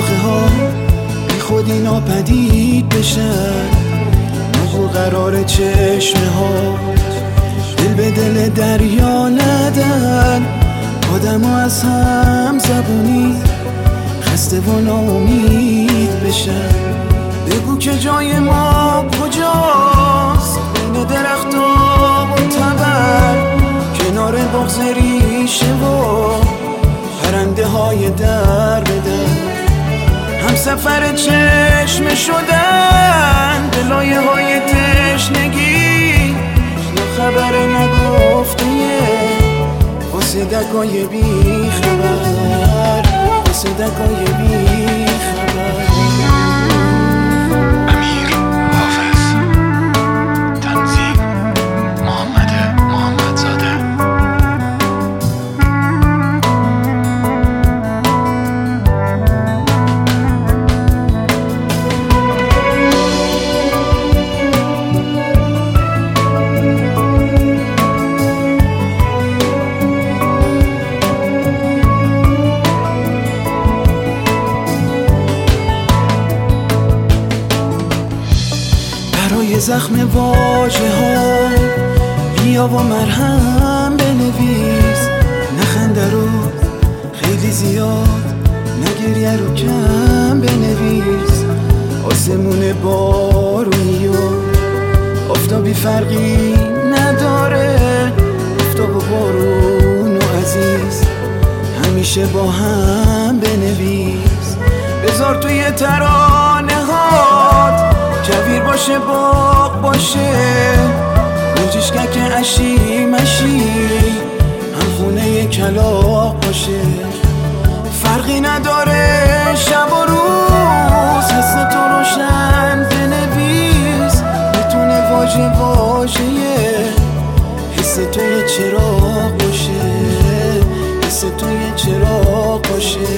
شاخه ها بی خودی ناپدید بشن، نبو قرار چشمه ها دل به دل دریا ندن. آدم ها از هم زبونی خسته و ناامید بشن. بگو که جای ما کجاست، بین درخت‌ها و تبر، کنار بغض ریشه و پرنده های در به در. هم سفر چشم شدن به لایه های تشنگی، نه خبر نگفته واسه دکای بی خبر، واسه دکای بی خبر. برای زخم واژه ها بیا و مرهم بنویس، نه خنده رو خیلی زیاد، نه گریه رو کم بنویس. آسمون بارونی و آفتابی فرقی نداره، آفتاب و بارون و عزیز همیشه با هم بنویس. بذار توی ترانه هات کویر باشه، باغ باشه، موجشکک اشی مشی، هم خونه کلاغ باشه. فرقی نداره شب و روز، حس تو روشن بنویس. میتونه واژه واژه حس تو یه چراغ باشه، حس تو یه چراغ باشه.